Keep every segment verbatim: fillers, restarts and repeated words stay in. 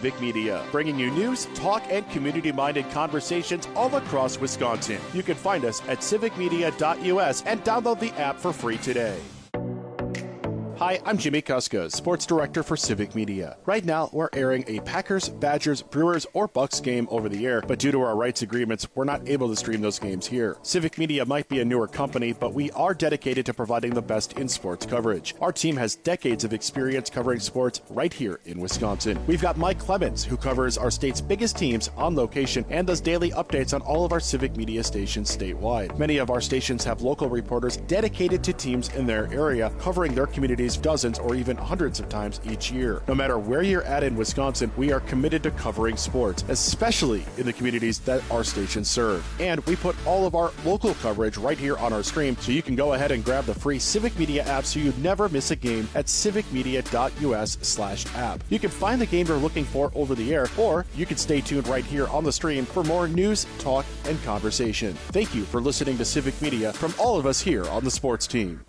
Civic Media, bringing you news, talk, and community-minded conversations all across Wisconsin. You can find us at civic media dot U S and download the app for free today. Hi, I'm Jimmy Kuska, Sports Director for Civic Media. Right now, we're airing a Packers, Badgers, Brewers, or Bucks game over the air, but due to our rights agreements, we're not able to stream those games here. Civic Media might be a newer company, but we are dedicated to providing the best in sports coverage. Our team has decades of experience covering sports right here in Wisconsin. We've got Mike Clemens, who covers our state's biggest teams on location and does daily updates on all of our Civic Media stations statewide. Many of our stations have local reporters dedicated to teams in their area, covering their communities dozens or even hundreds of times each year. No matter where you're at in Wisconsin, we are committed to covering sports, especially in the communities that our stations serve. And we put all of our local coverage right here on our stream, so you can go ahead and grab the free Civic Media app so you never miss a game at civic media dot U S slash app. You can find the game you're looking for over the air, or you can stay tuned right here on the stream for more news, talk, and conversation. Thank you for listening to Civic Media from all of us here on the sports team.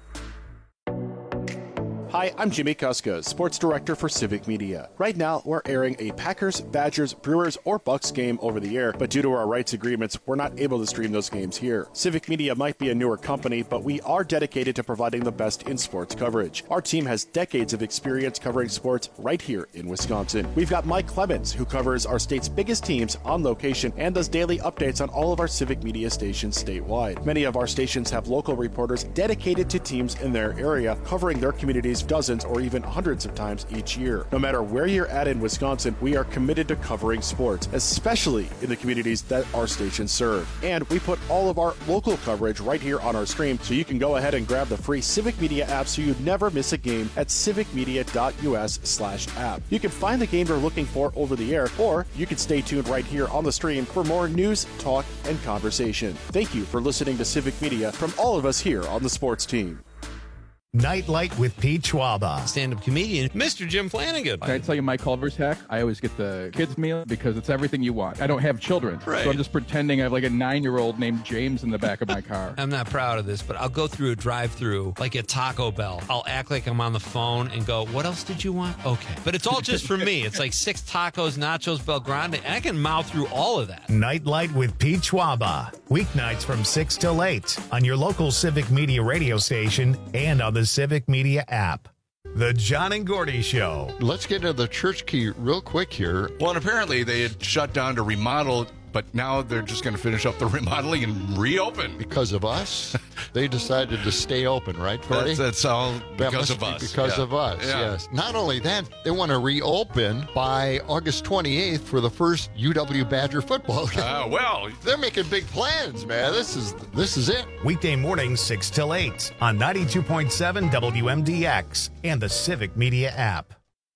Hi, I'm Jimmy Kuska, Sports Director for Civic Media. Right now, we're airing a Packers, Badgers, Brewers, or Bucks game over the air, but due to our rights agreements, we're not able to stream those games here. Civic Media might be a newer company, but we are dedicated to providing the best in sports coverage. Our team has decades of experience covering sports right here in Wisconsin. We've got Mike Clemens, who covers our state's biggest teams on location and does daily updates on all of our Civic Media stations statewide. Many of our stations have local reporters dedicated to teams in their area, covering their communities dozens or even hundreds of times each year. No matter where you're at in Wisconsin, we are committed to covering sports, especially in the communities that our stations serve. And we put all of our local coverage right here on our stream, so you can go ahead and grab the free Civic Media app so you never miss a game at civic media dot U S slash app. You can find the game you're looking for over the air, or you can stay tuned right here on the stream for more news, talk, and conversation. Thank you for listening to Civic Media from all of us here on the sports team. Nightlight with Pete Schwaba. Stand-up comedian, Mister Jim Flanagan. Can I tell you my Culver's hack? I always get the kids' meal because it's everything you want. I don't have children, right. So I'm just pretending I have like a nine-year-old named James in the back of my car. I'm not proud of this, but I'll go through a drive-through like at Taco Bell. I'll act like I'm on the phone and go, what else did you want? Okay. But it's all just for me. It's like six tacos, nachos, Bel Grande, and I can mouth through all of that. Nightlight with Pete Schwaba. Weeknights from six till eight on your local Civic Media radio station and on the Civic Media app. The John and Gordy Show. Let's get to the church key real quick here. Well, and apparently they had shut down to remodel, but now they're just going to finish up the remodeling and reopen. Because of us, they decided to stay open, right, Gordy? That's, that's all that because of be us. Because yeah. of us, yeah. yes. Not only that, they want to reopen by August twenty-eighth for the first U W Badger football game. Uh, well, they're making big plans, man. This is this is it. Weekday mornings six till eight on ninety-two point seven W M D X and the Civic Media app.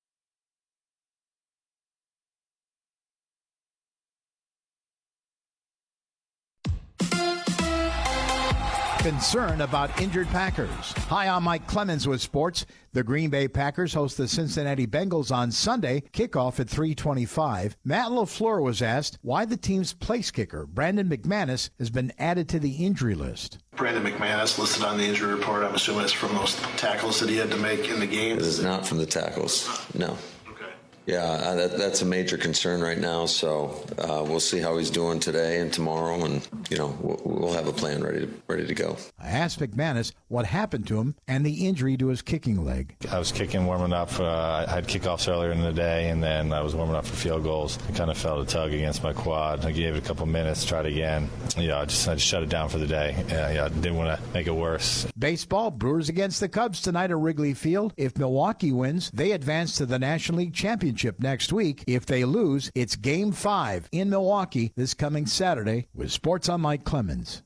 Concern about injured Packers. Hi, I'm Mike Clemens with sports. The Green Bay Packers host the Cincinnati Bengals on Sunday, kickoff at three twenty-five. Matt LaFleur was asked why the team's place kicker, Brandon McManus, has been added to the injury list. Brandon McManus listed on the injury report. I'm assuming it's from those tackles that he had to make in the game. It is not from the tackles, no. Yeah, uh, that, that's a major concern right now, so uh, we'll see how he's doing today and tomorrow, and, you know, we'll, we'll have a plan ready to, ready to go. I asked McManus what happened to him and the injury to his kicking leg. I was kicking, warming up. Uh, I had kickoffs earlier in the day, and then I was warming up for field goals. I kind of felt a tug against my quad. I gave it a couple minutes, tried again. Yeah, I just, I just shut it down for the day. Uh, yeah, I didn't want to make it worse. Baseball, Brewers against the Cubs tonight at Wrigley Field. If Milwaukee wins, they advance to the National League Championship next week. If they lose, it's Game five in Milwaukee this coming Saturday. With Sports, I'm Mike Clemens.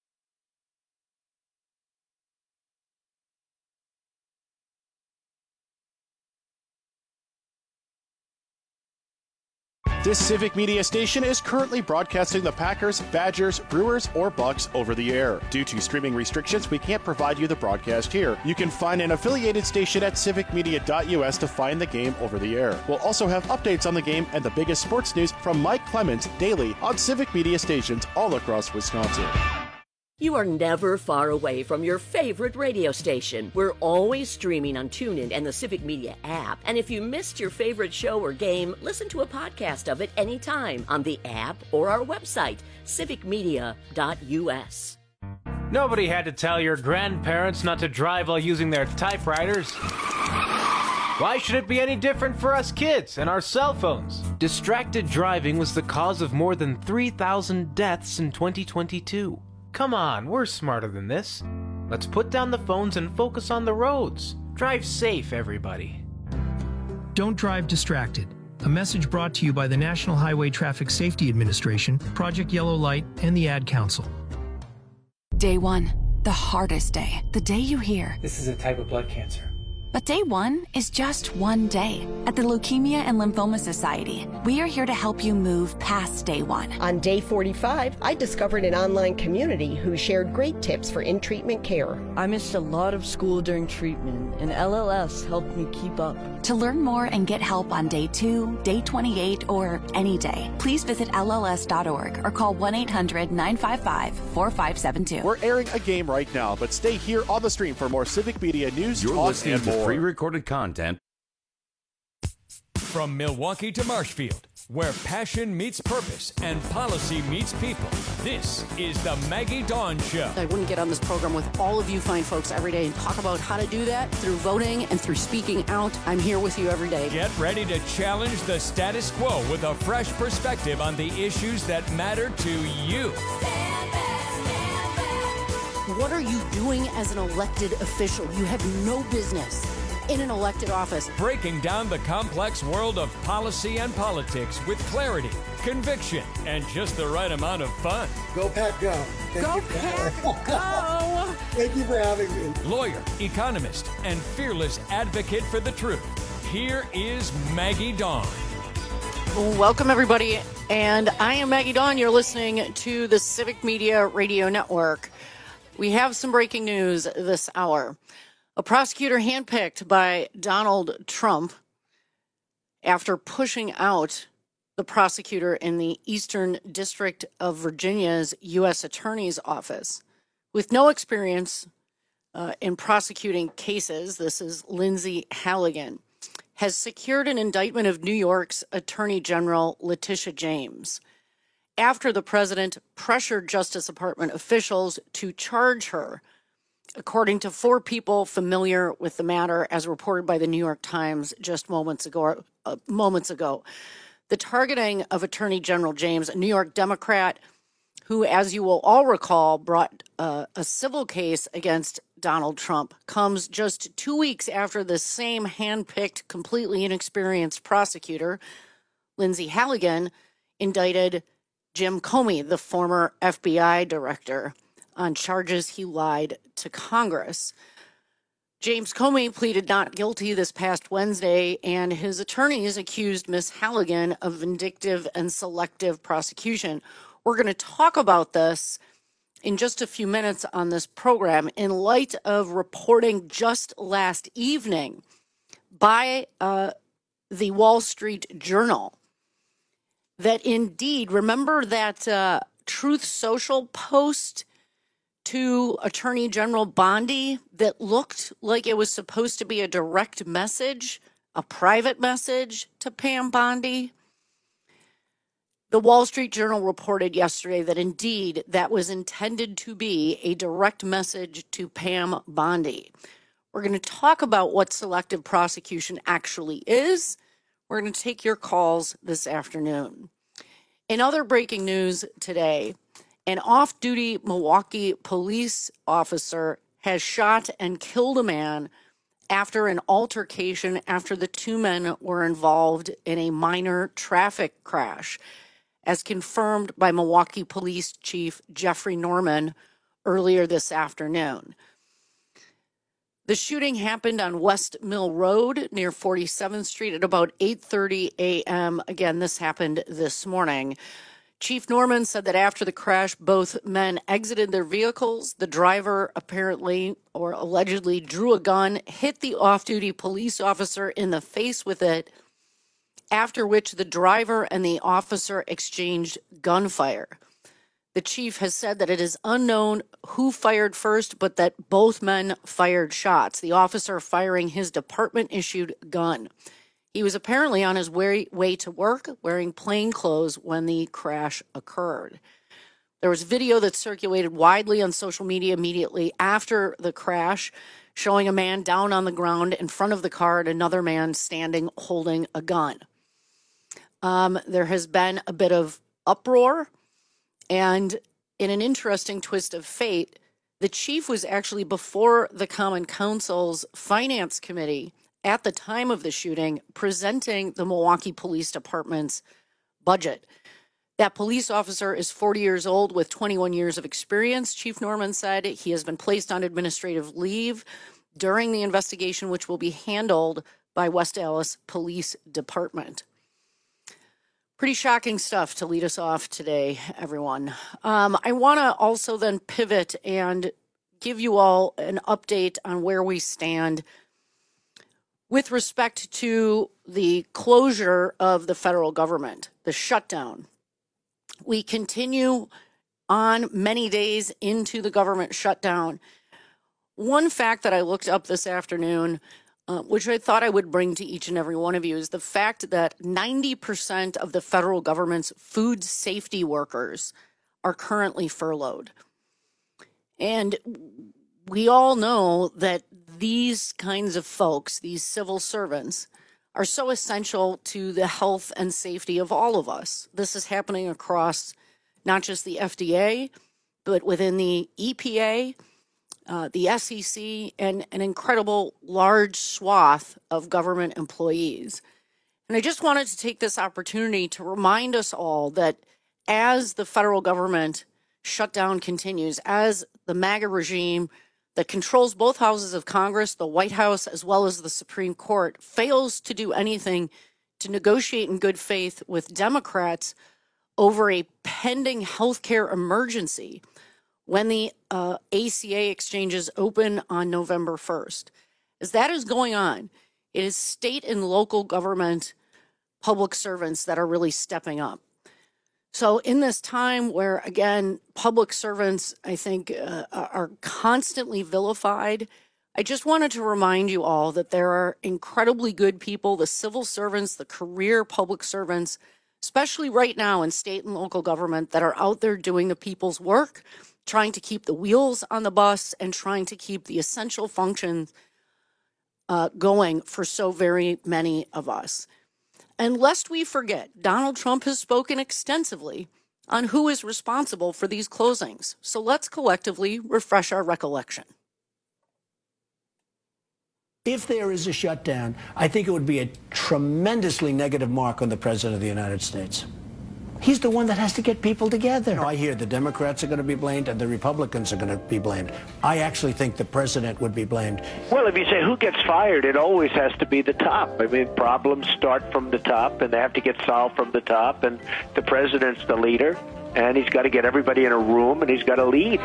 This Civic Media station is currently broadcasting the Packers, Badgers, Brewers, or Bucks over the air. Due to streaming restrictions, we can't provide you the broadcast here. You can find an affiliated station at civic media dot U S to find the game over the air. We'll also have updates on the game and the biggest sports news from Mike Clemens daily on Civic Media stations all across Wisconsin. You are never far away from your favorite radio station. We're always streaming on TuneIn and the Civic Media app. And if you missed your favorite show or game, listen to a podcast of it anytime on the app or our website, civic media dot u s. Nobody had to tell your grandparents not to drive while using their typewriters. Why should it be any different for us kids and our cell phones? Distracted driving was the cause of more than three thousand deaths in twenty twenty-two. Come on, we're smarter than this. Let's put down the phones and focus on the roads. Drive safe, everybody. Don't drive distracted. A message brought to you by the National Highway Traffic Safety Administration, Project Yellow Light, and the Ad Council. Day one, the hardest day. The day you hear, this is a type of blood cancer. But day one is just one day. At the Leukemia and Lymphoma Society, we are here to help you move past day one. On day forty-five, I discovered an online community who shared great tips for in-treatment care. I missed a lot of school during treatment, and L L S helped me keep up. To learn more and get help on day two, day twenty-eight, or any day, please visit L L S dot org or call one eight hundred nine five five four five seven two. We're airing a game right now, but stay here on the stream for more Civic Media news, You're talk, listening and to more. pre-recorded content. From Milwaukee to Marshfield, where passion meets purpose and policy meets people, this is the Maggie Dawn Show. I wouldn't get on this program with all of you fine folks every day and talk about how to do that through voting and through speaking out. I'm here with you every day. Get ready to challenge the status quo with a fresh perspective on the issues that matter to you. What are you doing as an elected official? You have no business in an elected office. Breaking down the complex world of policy and politics with clarity, conviction, and just the right amount of fun. Go Pack Go. Thank Go you. Pack Go. Thank you for having me. Lawyer, economist, and fearless advocate for the truth. Here is Maggie Dawn. Welcome, everybody. And I am Maggie Dawn. You're listening to the Civic Media Radio Network. We have some breaking news this hour. A prosecutor handpicked by Donald Trump after pushing out the prosecutor in the Eastern District of Virginia's U S Attorney's Office. With no experience uh, in prosecuting cases, this is Lindsay Halligan, has secured an indictment of New York's Attorney General Letitia James after the president pressured Justice Department officials to charge her. According to four people familiar with the matter, as reported by the New York Times just moments ago, uh, moments ago, the targeting of Attorney General James, a New York Democrat who, as you will all recall, brought uh, a civil case against Donald Trump, comes just two weeks after the same handpicked, completely inexperienced prosecutor, Lindsay Halligan, indicted Jim Comey, the former F B I director, on charges he lied to Congress. James Comey pleaded not guilty this past Wednesday, and his attorneys accused Miss Halligan of vindictive and selective prosecution. We're going to talk about this in just a few minutes on this program in light of reporting just last evening by uh, the Wall Street Journal that indeed, remember that uh, Truth Social post to Attorney General Bondi that looked like it was supposed to be a direct message, a private message to Pam Bondi? The Wall Street Journal reported yesterday that indeed that was intended to be a direct message to Pam Bondi. We're going to talk about what selective prosecution actually is. We're going to take your calls this afternoon. In other breaking news today, an off-duty Milwaukee police officer has shot and killed a man after an altercation after the two men were involved in a minor traffic crash, as confirmed by Milwaukee Police Chief Jeffrey Norman earlier this afternoon. The shooting happened on West Mill Road near forty-seventh Street at about eight thirty a.m. Again, this happened this morning. Chief Norman said that after the crash, both men exited their vehicles. The driver apparently or allegedly drew a gun, hit the off-duty police officer in the face with it, after which the driver and the officer exchanged gunfire. The chief has said that it is unknown who fired first, but that both men fired shots, the officer firing his department-issued gun. He was apparently on his way, way to work wearing plain clothes when the crash occurred. There was video that circulated widely on social media immediately after the crash, showing a man down on the ground in front of the car and another man standing holding a gun. Um, there has been a bit of uproar. And in an interesting twist of fate, the chief was actually before the Common Council's Finance Committee at the time of the shooting, presenting the Milwaukee Police Department's budget. That police officer is forty years old with twenty-one years of experience, Chief Norman said. He has been placed on administrative leave during the investigation, which will be handled by West Allis Police Department. Pretty shocking stuff to lead us off today, everyone. Um, I want to also then pivot and give you all an update on where we stand with respect to the closure of the federal government, the shutdown. We continue on many days into the government shutdown. One fact that I looked up this afternoon, Uh, which I thought I would bring to each and every one of you, is the fact that ninety percent of the federal government's food safety workers are currently furloughed. And we all know that these kinds of folks, these civil servants, are so essential to the health and safety of all of us. This is happening across not just the F D A, but within the E P A, Uh, the S E C, and an incredible large swath of government employees. And I just wanted to take this opportunity to remind us all that as the federal government shutdown continues, as the MAGA regime that controls both houses of Congress, the White House, as well as the Supreme Court, fails to do anything to negotiate in good faith with Democrats over a pending healthcare emergency, when the uh, A C A exchanges open on November first. As that is going on, it is state and local government public servants that are really stepping up. So in this time where, again, public servants, I think, uh, are constantly vilified, I just wanted to remind you all that there are incredibly good people, the civil servants, the career public servants, especially right now in state and local government, that are out there doing the people's work, trying to keep the wheels on the bus and trying to keep the essential functions uh, going for so very many of us. And lest we forget, Donald Trump has spoken extensively on who is responsible for these closings. So let's collectively refresh our recollection. If there is a shutdown, I think it would be a tremendously negative mark on the President of the United States. He's the one that has to get people together. I hear the Democrats are going to be blamed and the Republicans are going to be blamed. I actually think the president would be blamed. Well, if you say who gets fired, it always has to be the top. I mean, problems start from the top, and they have to get solved from the top, and the president's the leader, and he's got to get everybody in a room, and he's got to lead.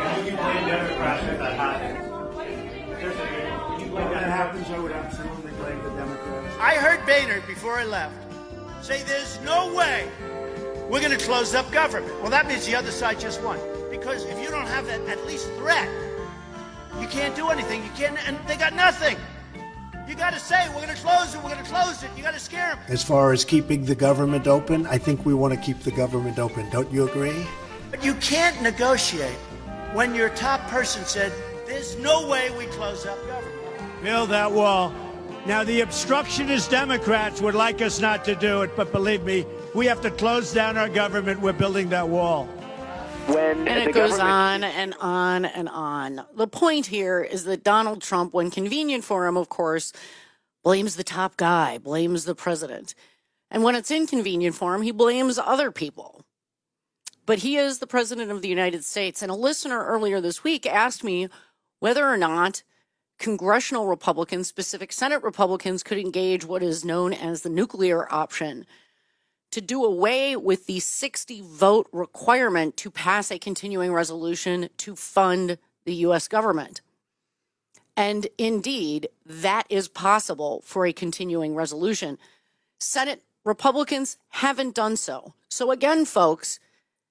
I heard Boehner, before I left, say there's no way we're going to close up government. Well, that means the other side just won. Because if you don't have that at least threat, you can't do anything. You can't, and they got nothing. You got to say, we're going to close it, we're going to close it. You got to scare them. As far as keeping the government open, I think we want to keep the government open. Don't you agree? But you can't negotiate when your top person said, there's no way we close up government. Build that wall. Now, the obstructionist Democrats would like us not to do it, but believe me, we have to close down our government. We're building that wall. When and it goes on and on and on. The point here is that Donald Trump, when convenient for him, of course, blames the top guy, blames the president. And when it's inconvenient for him, he blames other people. But he is the president of the United States. And a listener earlier this week asked me whether or not congressional Republicans, specific Senate Republicans, could engage what is known as the nuclear option to do away with the sixty vote requirement to pass a continuing resolution to fund the U S government. And indeed, that is possible for a continuing resolution. Senate Republicans haven't done so. So again, folks,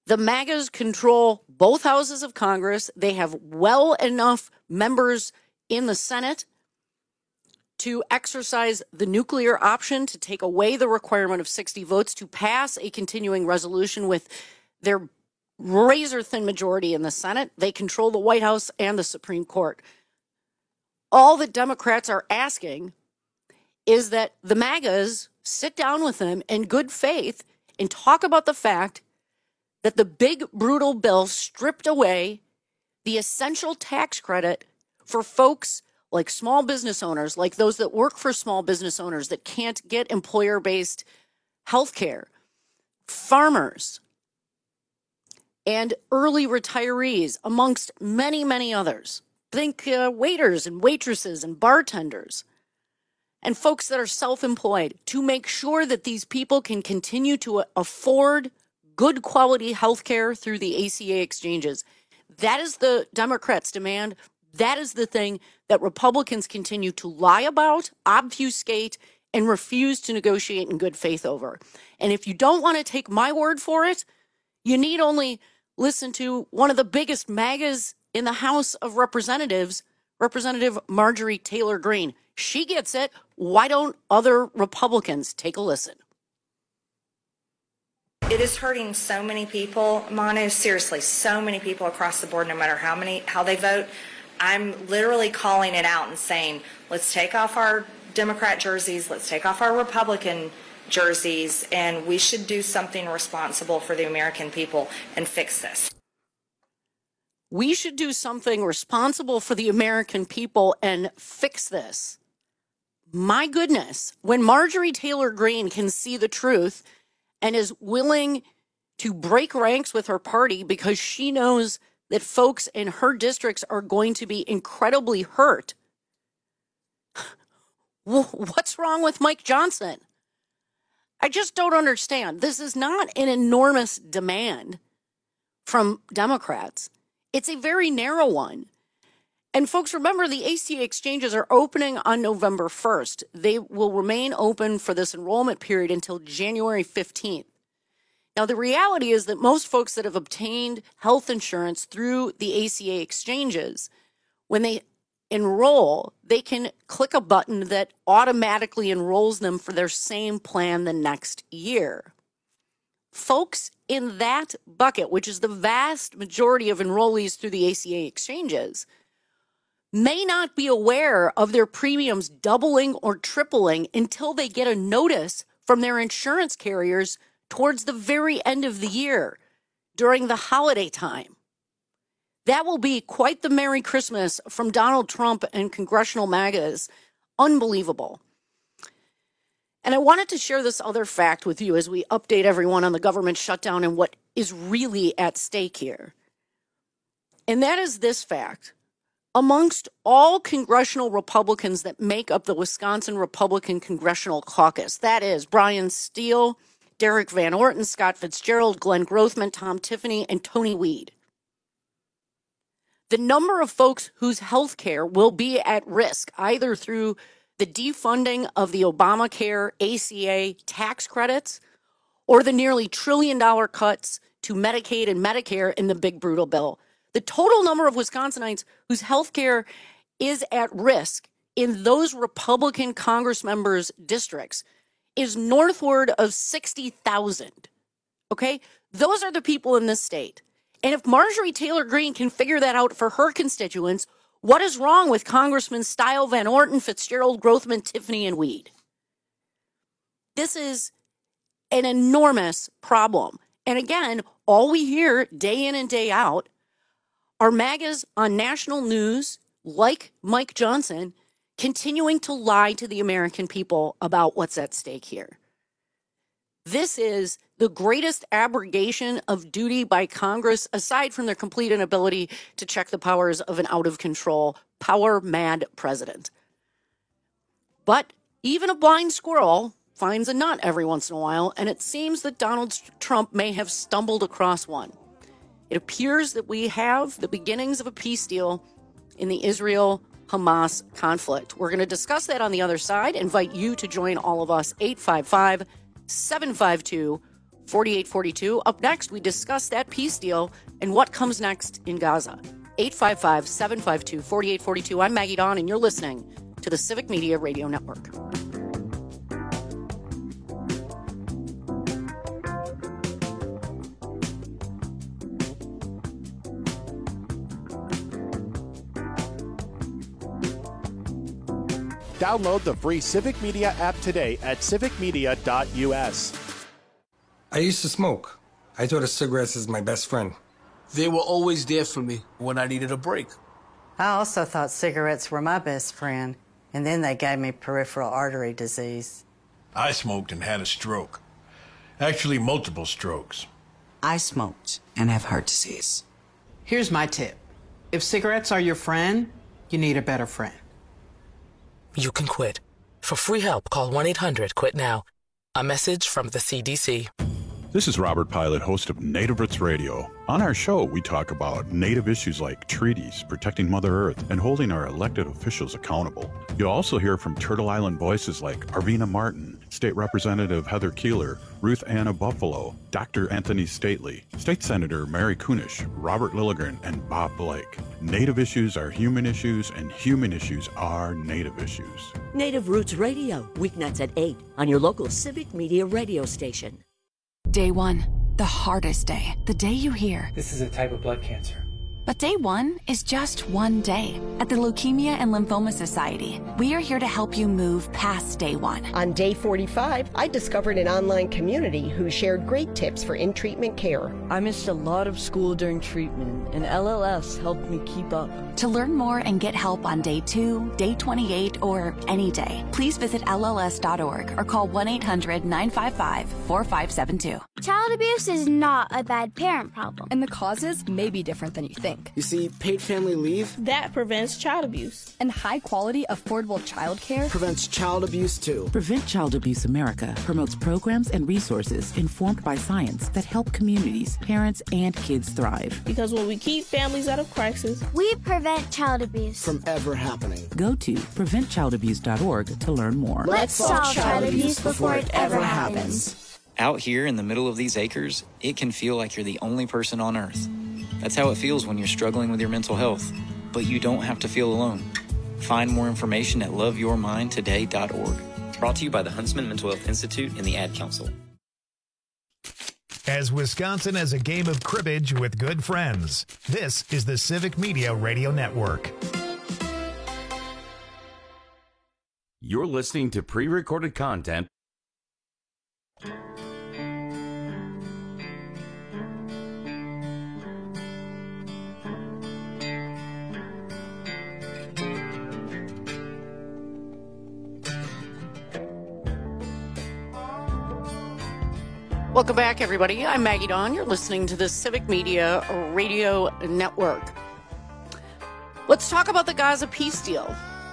The MAGAs control both houses of Congress. They have well enough members in the Senate to exercise the nuclear option, to take away the requirement of sixty votes, to pass a continuing resolution with their razor-thin majority in the Senate. They control the White House and the Supreme Court. All that Democrats are asking is that the MAGAs sit down with them in good faith and talk about the fact that the big, brutal bill stripped away the essential tax credit for folks like small business owners, like those that work for small business owners that can't get employer-based health care, farmers, and early retirees, amongst many, many others. Think uh, waiters and waitresses and bartenders and folks that are self-employed, to make sure that these people can continue to afford good quality health care through the A C A exchanges. That is the Democrats' demand. That is the thing that Republicans continue to lie about, obfuscate, and refuse to negotiate in good faith over. And if you don't want to take my word for it, you need only listen to one of the biggest MAGAs in the House of Representatives, Representative Marjorie Taylor Greene. She gets it. Why don't other Republicans take a listen? It is hurting so many people, Manu, seriously, so many people across the board, no matter how many, how they vote. I'm literally calling it out and saying, let's take off our Democrat jerseys, let's take off our Republican jerseys, and we should do something responsible for the American people and fix this. We should do something responsible for the American people and fix this. My goodness, when Marjorie Taylor Greene can see the truth and is willing to break ranks with her party because she knows that folks in her districts are going to be incredibly hurt. What's wrong with Mike Johnson? I just don't understand. This is not an enormous demand from Democrats. It's a very narrow one. And folks, remember, the A C A exchanges are opening on November first. They will remain open for this enrollment period until January fifteenth. Now, the reality is that most folks that have obtained health insurance through the A C A exchanges, when they enroll, they can click a button that automatically enrolls them for their same plan the next year. Folks in that bucket, which is the vast majority of enrollees through the A C A exchanges, may not be aware of their premiums doubling or tripling until they get a notice from their insurance carriers towards the very end of the year, during the holiday time. That will be quite the Merry Christmas from Donald Trump and congressional MAGAs. Unbelievable. And I wanted to share this other fact with you as we update everyone on the government shutdown and what is really at stake here. And that is this fact. Amongst all congressional Republicans that make up the Wisconsin Republican Congressional Caucus, that is Brian Steele, Derek Van Orton, Scott Fitzgerald, Glenn Grothman, Tom Tiffany, and Tony Weed. The number of folks whose health care will be at risk, either through the defunding of the Obamacare A C A tax credits or the nearly trillion dollar cuts to Medicaid and Medicare in the big brutal bill. The total number of Wisconsinites whose health care is at risk in those Republican Congress members' districts is northward of sixty thousand. Okay? Those are the people in this state. And if Marjorie Taylor Greene can figure that out for her constituents, what is wrong with Congressman Steele, Van Orton, Fitzgerald, Grothman, Tiffany, and Weed? This is an enormous problem. And again, all we hear day in and day out are MAGAs on national news, like Mike Johnson, continuing to lie to the American people about what's at stake here. This is the greatest abrogation of duty by Congress, aside from their complete inability to check the powers of an out-of-control, power-mad president. But even a blind squirrel finds a nut every once in a while, and it seems that Donald Trump may have stumbled across one. It appears that we have the beginnings of a peace deal in the Israel-Hamas conflict. We're going to discuss that on the other side. Invite you to join all of us, eight five five, seven five two, forty-eight forty-two. Up next, we discuss that peace deal and what comes next in Gaza. eight five five, seven five two, four eight four two. I'm Maggie Dawn, and you're listening to the Civic Media Radio Network. Download the free Civic Media app today at civic media dot u s. I used to smoke. I thought of cigarettes as my best friend. They were always there for me when I needed a break. I also thought cigarettes were my best friend, and then they gave me peripheral artery disease. I smoked and had a stroke. Actually, multiple strokes. I smoked and have heart disease. Here's my tip. If cigarettes are your friend, you need a better friend. You can quit. For free help, call one eight hundred quit now. A message from the C D C. This is Robert Pilot, host of Native Roots Radio. On our show, we talk about Native issues like treaties, protecting Mother Earth, and holding our elected officials accountable. You'll also hear from Turtle Island voices like Arvina Martin, State Representative Heather Keeler, Ruth Anna Buffalo, Doctor Anthony Stately, State Senator Mary Kunish, Robert Lilligren, and Bob Blake. Native issues are human issues, and human issues are Native issues. Native Roots Radio, weeknights at eight on your local Civic Media radio station. Day one, the hardest day, the day you hear, this is a type of blood cancer. But day one is just one day. At the Leukemia and Lymphoma Society, we are here to help you move past day one. On day forty-five, I discovered an online community who shared great tips for in-treatment care. I missed a lot of school during treatment, and L L S helped me keep up. To learn more and get help on day two, day twenty-eight, or any day, please visit L L S dot org or call one eight hundred nine five five four five seven two. Child abuse is not a bad parent problem. And the causes may be different than you think. You see, paid family leave that prevents child abuse. And high quality, affordable child care prevents child abuse too. Prevent Child Abuse America promotes programs and resources informed by science that help communities, parents, and kids thrive. Because when we keep families out of crisis, we prevent child abuse from ever happening. Go to prevent child abuse dot org to learn more. Let's solve child abuse before it ever happens. Out here in the middle of these acres, it can feel like you're the only person on Earth. That's how it feels when you're struggling with your mental health. But you don't have to feel alone. Find more information at love your mind today dot org. Brought to you by the Huntsman Mental Health Institute and the Ad Council. As Wisconsin has a game of cribbage with good friends, this is the Civic Media Radio Network. You're listening to pre-recorded content. Welcome back, everybody. I'm Maggie Dawn. You're listening to the Civic Media Radio Network. Let's talk about the Gaza peace deal.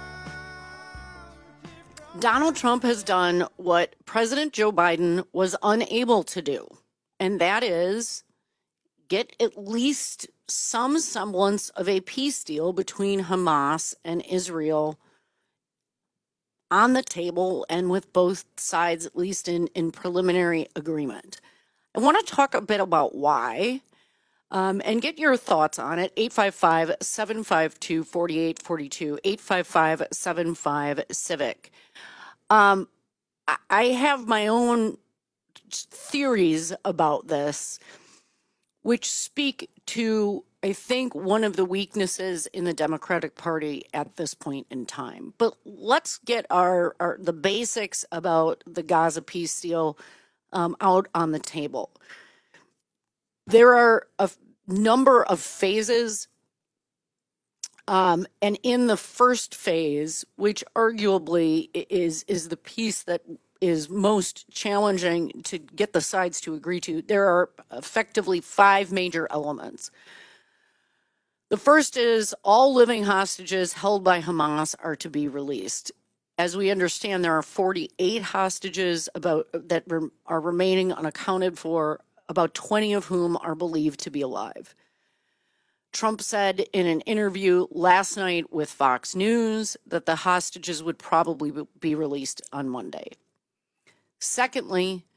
Donald Trump has done what President Joe Biden was unable to do, and that is get at least some semblance of a peace deal between Hamas and Israel on the table and with both sides, at least in, in preliminary agreement. I want to talk a bit about why um, and get your thoughts on it. eight five five, seven five two, four eight four two, eight five five, seven five, CIVIC. Um, I have my own theories about this, which speak to, I think, one of the weaknesses in the Democratic Party at this point in time. But let's get our, our the basics about the Gaza peace deal um, out on the table. There are a number of phases, um, and in the first phase, which arguably is is the piece that is most challenging to get the sides to agree to, there are effectively five major elements. The first is all living hostages held by Hamas are to be released. As we understand, there are forty-eight hostages about that re, are remaining unaccounted for, about twenty of whom are believed to be alive. Trump said in an interview last night with Fox News that the hostages would probably be released on Monday. Secondly, the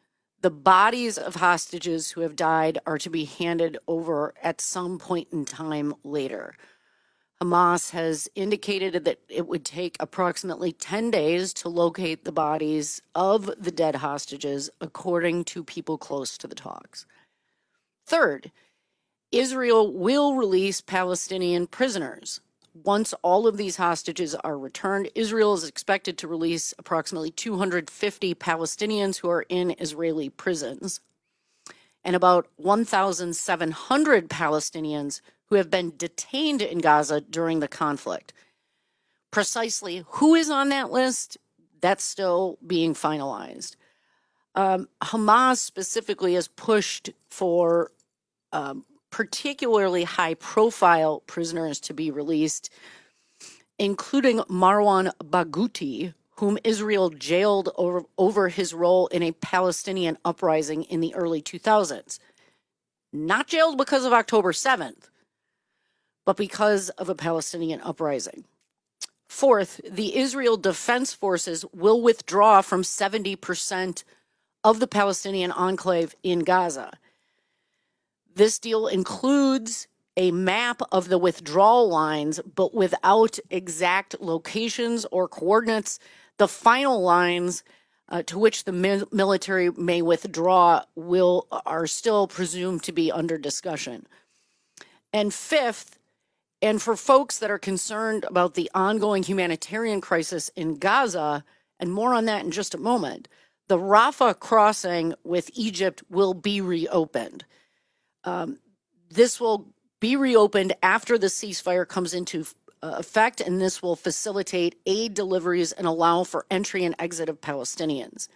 The bodies of hostages who have died are to be handed over at some point in time later. Hamas has indicated that it would take approximately ten days to locate the bodies of the dead hostages, according to people close to the talks. Third, Israel will release Palestinian prisoners. Once all of these hostages are returned, Israel is expected to release approximately two hundred fifty Palestinians who are in Israeli prisons, and about one thousand seven hundred Palestinians who have been detained in Gaza during the conflict. Precisely who is on that list, that's still being finalized. Um, Hamas specifically has pushed for um, particularly high-profile prisoners to be released, including Marwan Barghouti, whom Israel jailed over, over his role in a Palestinian uprising in the early two thousands. Not jailed because of October seventh, but because of a Palestinian uprising. Fourth, the Israel Defense Forces will withdraw from seventy percent of the Palestinian enclave in Gaza. This deal includes a map of the withdrawal lines, but without exact locations or coordinates. The final lines uh, to which the mi- military may withdraw will are still presumed to be under discussion. And fifth, and for folks that are concerned about the ongoing humanitarian crisis in Gaza, and more on that in just a moment, the Rafah crossing with Egypt will be reopened. Um, this will be reopened after the ceasefire comes into uh, effect, and this will facilitate aid deliveries and allow for entry and exit of Palestinians.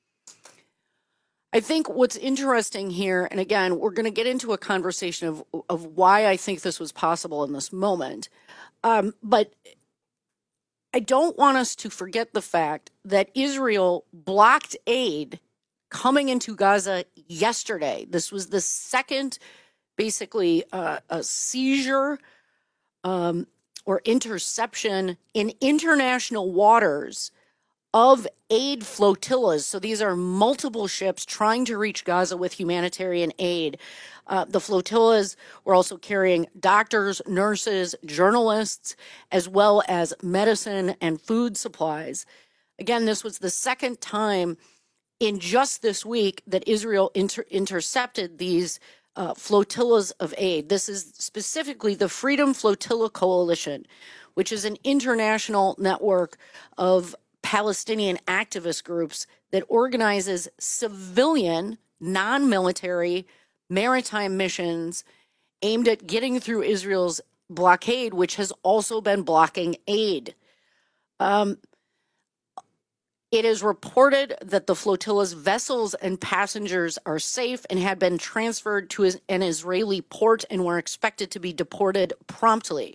I think what's interesting here, and again, we're going to get into a conversation of, of why I think this was possible in this moment, um, but I don't want us to forget the fact that Israel blocked aid coming into Gaza yesterday. This was the second, basically, uh, a seizure um, or interception in international waters of aid flotillas. So these are multiple ships trying to reach Gaza with humanitarian aid. Uh, the flotillas were also carrying doctors, nurses, journalists, as well as medicine and food supplies. Again, this was the second time in just this week that Israel inter- intercepted these uh, flotillas of aid. This is specifically the Freedom Flotilla Coalition, which is an international network of Palestinian activist groups that organizes civilian, non-military maritime missions aimed at getting through Israel's blockade, which has also been blocking aid. Um, It is reported that the flotilla's vessels and passengers are safe and had been transferred to an Israeli port and were expected to be deported promptly.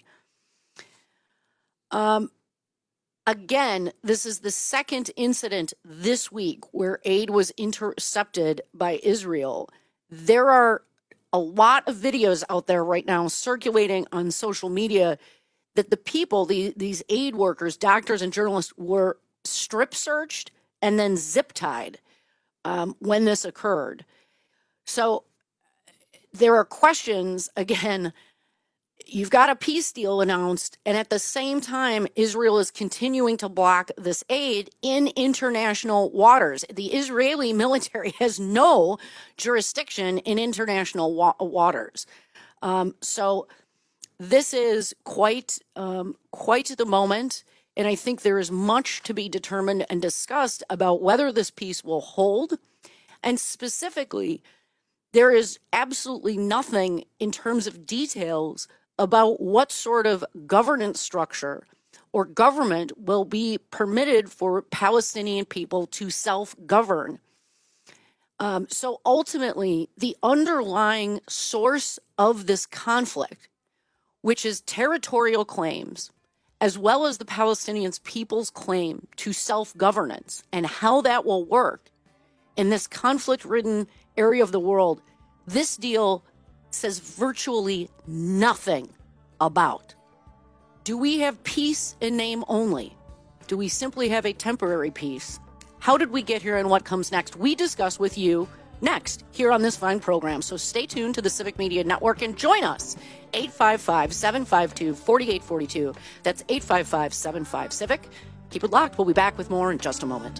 Um, again, this is the second incident this week where aid was intercepted by Israel. There are a lot of videos out there right now circulating on social media that the people, the, these aid workers, doctors, and journalists were strip searched and then zip tied um, when this occurred. So there are questions. Again, you've got a peace deal announced, and at the same time, Israel is continuing to block this aid in international waters. The Israeli military has no jurisdiction in international wa- waters. Um, so this is quite um, quite the moment. And I think there is much to be determined and discussed about whether this peace will hold. And specifically, there is absolutely nothing in terms of details about what sort of governance structure or government will be permitted for Palestinian people to self-govern. Um, so ultimately, the underlying source of this conflict, which is territorial claims, as well as the Palestinians' people's claim to self-governance and how that will work in this conflict-ridden area of the world, this deal says virtually nothing about. Do we have peace in name only? Do we simply have a temporary peace? How did we get here and what comes next? We discuss with you next here on this fine program. So stay tuned to the Civic Media Network and join us. eight five five, seven five two, four eight four two. That's eight five five, seven five, CIVIC. Keep it locked. We'll be back with more in just a moment.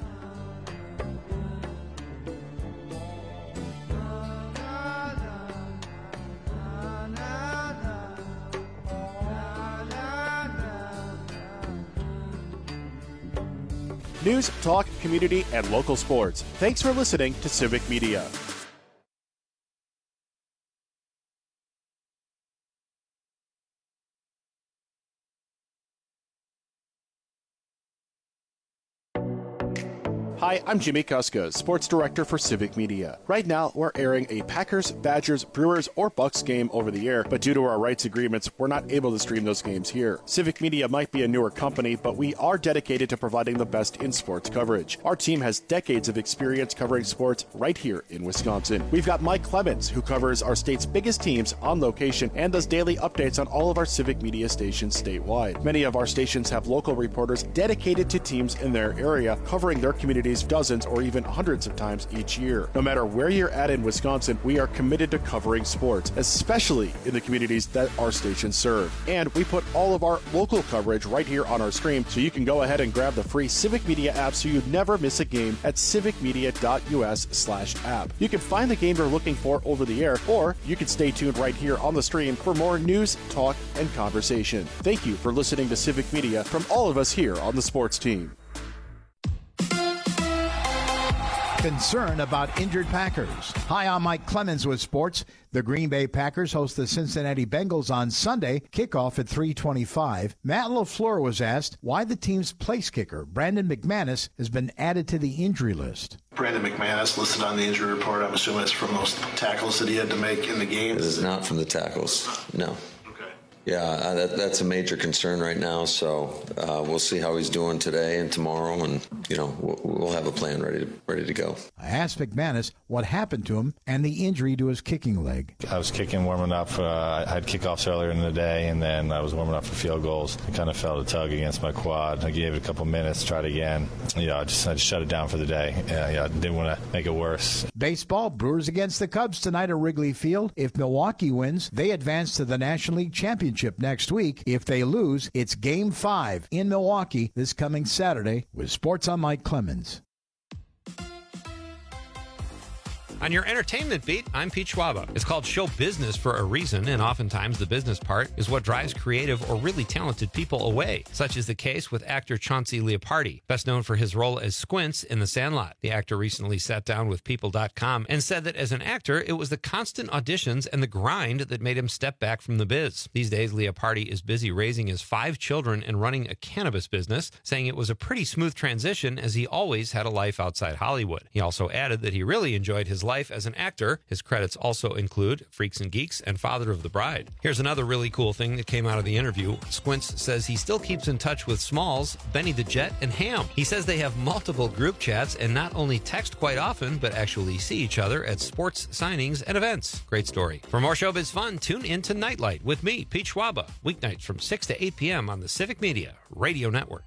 News, talk, community, and local sports. Thanks for listening to Civic Media. Hi, I'm Jimmy Kuska, Sports Director for Civic Media. Right now, we're airing a Packers, Badgers, Brewers, or Bucks game over the air, but due to our rights agreements, we're not able to stream those games here. Civic Media might be a newer company, but we are dedicated to providing the best in sports coverage. Our team has decades of experience covering sports right here in Wisconsin. We've got Mike Clemens, who covers our state's biggest teams on location and does daily updates on all of our Civic Media stations statewide. Many of our stations have local reporters dedicated to teams in their area, covering their communities dozens or even hundreds of times each year. No matter where you're at in Wisconsin, we are committed to covering sports, especially in the communities that our stations serve. And we put all of our local coverage right here on our stream, so you can go ahead and grab the free Civic Media app so you never miss a game at civicmedia.us slash app. You can find the game you're looking for over the air, or you can stay tuned right here on the stream for more news, talk, and conversation. Thank you for listening to Civic Media from all of us here on the sports team. Concern about injured Packers. Hi, I'm Mike Clemens with sports. The Green Bay Packers host the Cincinnati Bengals on Sunday, kickoff at three twenty-five. Matt LaFleur was asked why the team's place kicker, Brandon McManus, has been added to the injury list. Brandon McManus listed on the injury report. I'm assuming it's from those tackles that he had to make in the game. It is not from the tackles, no. Yeah, uh, that, that's a major concern right now, so uh, we'll see how he's doing today and tomorrow, and, you know, we'll, we'll have a plan ready to, ready to go. I asked McManus what happened to him and the injury to his kicking leg. I was kicking, warming up. Uh, I had kickoffs earlier in the day, and then I was warming up for field goals. I kind of felt a tug against my quad. I gave it a couple minutes, tried again. Yeah, I just, I just shut it down for the day. Uh, yeah, I didn't want to make it worse. Baseball, Brewers against the Cubs tonight at Wrigley Field. If Milwaukee wins, they advance to the National League Championship next week. If they lose, it's Game five in Milwaukee this coming Saturday. With Sports, I'm Mike Clemens. On your entertainment beat, I'm Pete Schwaba. It's called show business for a reason, and oftentimes the business part is what drives creative or really talented people away. Such is the case with actor Chauncey Leopardi, best known for his role as Squints in The Sandlot. The actor recently sat down with People dot com and said that as an actor, it was the constant auditions and the grind that made him step back from the biz. These days, Leopardi is busy raising his five children and running a cannabis business, saying it was a pretty smooth transition as he always had a life outside Hollywood. He also added that he really enjoyed his life as an actor. His credits also include Freaks and Geeks and Father of the Bride. Here's another really cool thing that came out of the interview. Squints says he still keeps in touch with Smalls, Benny the Jet, and Ham. He says they have multiple group chats and not only text quite often, but actually see each other at sports signings and events. Great story. For more showbiz fun, tune in to Nightlight with me, Pete Schwaba, weeknights from six to eight p.m. on the Civic Media Radio Network.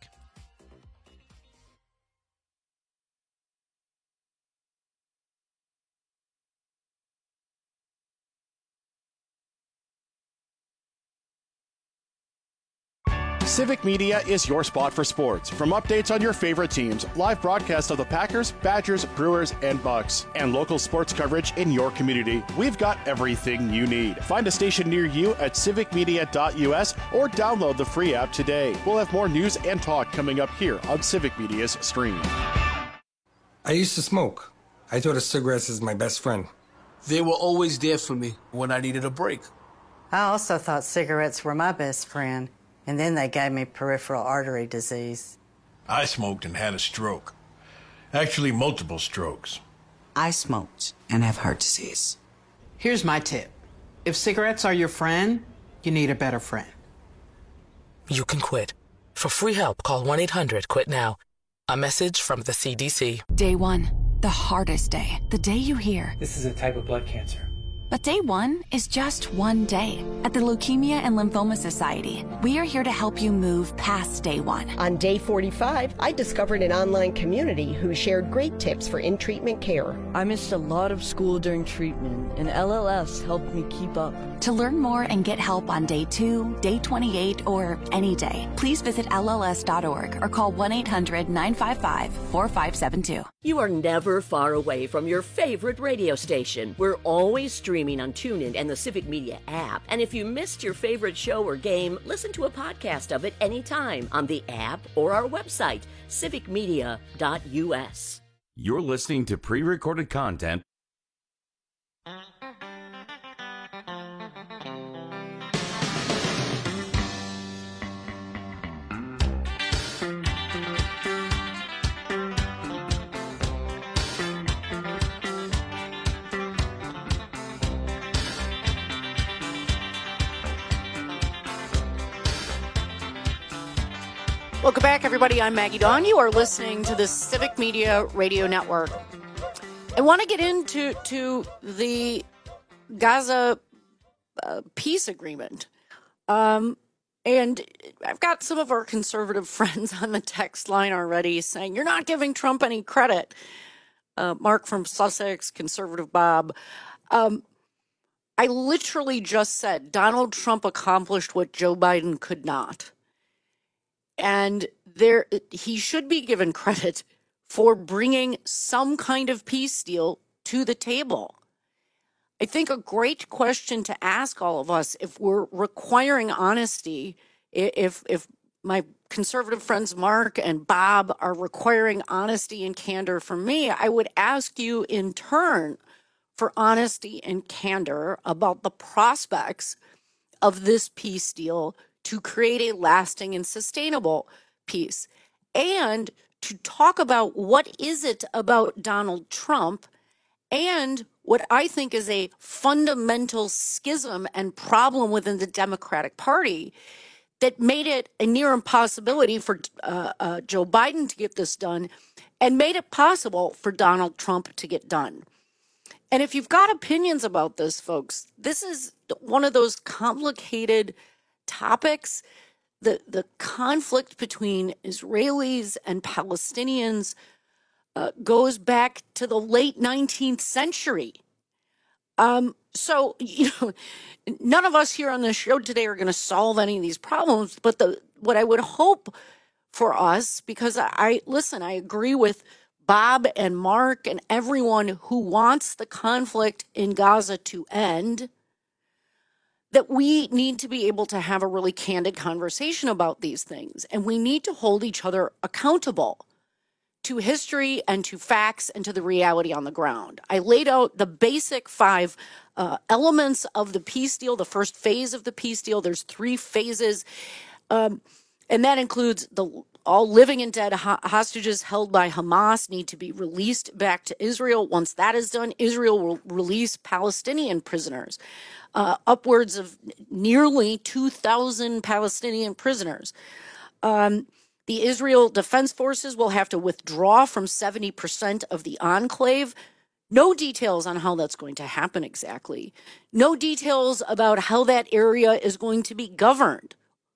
Civic Media is your spot for sports. From updates on your favorite teams, live broadcasts of the Packers, Badgers, Brewers, and Bucks, and local sports coverage in your community, we've got everything you need. Find a station near you at civic media dot u s or download the free app today. We'll have more news and talk coming up here on Civic Media's stream. I used to smoke. I thought of cigarettes as my best friend. They were always there for me when I needed a break. I also thought cigarettes were my best friend. And then they gave me peripheral artery disease. I smoked and had a stroke. Actually, multiple strokes. I smoked and have heart disease. Here's my tip. If cigarettes are your friend, you need a better friend. You can quit. For free help, call one eight hundred quit now. A message from the C D C. Day one, the hardest day. The day you hear, this is a type of blood cancer. But day one is just one day. At the Leukemia and Lymphoma Society, we are here to help you move past day one. On day forty-five, I discovered an online community who shared great tips for in-treatment care. I missed a lot of school during treatment, and L L S helped me keep up. To learn more and get help on day two, day twenty-eight, or any day, please visit L L S dot org or call one eight hundred nine five five four five seven two. You are never far away from your favorite radio station. We're always streaming on TuneIn and the Civic Media app. And if you missed your favorite show or game, listen to a podcast of it anytime on the app or our website, civic media dot U S. You're listening to pre-recorded content. Welcome back, everybody. I'm Maggie Dawn. You are listening to the Civic Media Radio Network. I want to get into to the Gaza uh, peace agreement. Um, and I've got some of our conservative friends on the text line already saying, you're not giving Trump any credit. Uh, Mark from Sussex, conservative Bob. Um, I literally just said Donald Trump accomplished what Joe Biden could not. And there, he should be given credit for bringing some kind of peace deal to the table. I think a great question to ask all of us, if we're requiring honesty, if if my conservative friends Mark and Bob are requiring honesty and candor from me, I would ask you in turn for honesty and candor about the prospects of this peace deal to create a lasting and sustainable peace, and to talk about what is it about Donald Trump and what I think is a fundamental schism and problem within the Democratic Party that made it a near impossibility for uh, uh, Joe Biden to get this done and made it possible for Donald Trump to get done. And if you've got opinions about this, folks, this is one of those complicated topics. The the conflict between Israelis and Palestinians uh, goes back to the late nineteenth century. Um, so, you know, none of us here on the show today are going to solve any of these problems. But the what I would hope for us, because I, I listen, I agree with Bob and Mark and everyone who wants the conflict in Gaza to end, that we need to be able to have a really candid conversation about these things. And we need to hold each other accountable to history and to facts and to the reality on the ground. I laid out the basic five uh, elements of the peace deal, the first phase of the peace deal. There's three phases. Um, and that includes the all living and dead ho- hostages held by Hamas need to be released back to Israel. Once that is done, Israel will release Palestinian prisoners. Uh, upwards of nearly two thousand Palestinian prisoners. Um, the Israel Defense Forces will have to withdraw from seventy percent of the enclave. No details on how that's going to happen exactly. No details about how that area is going to be governed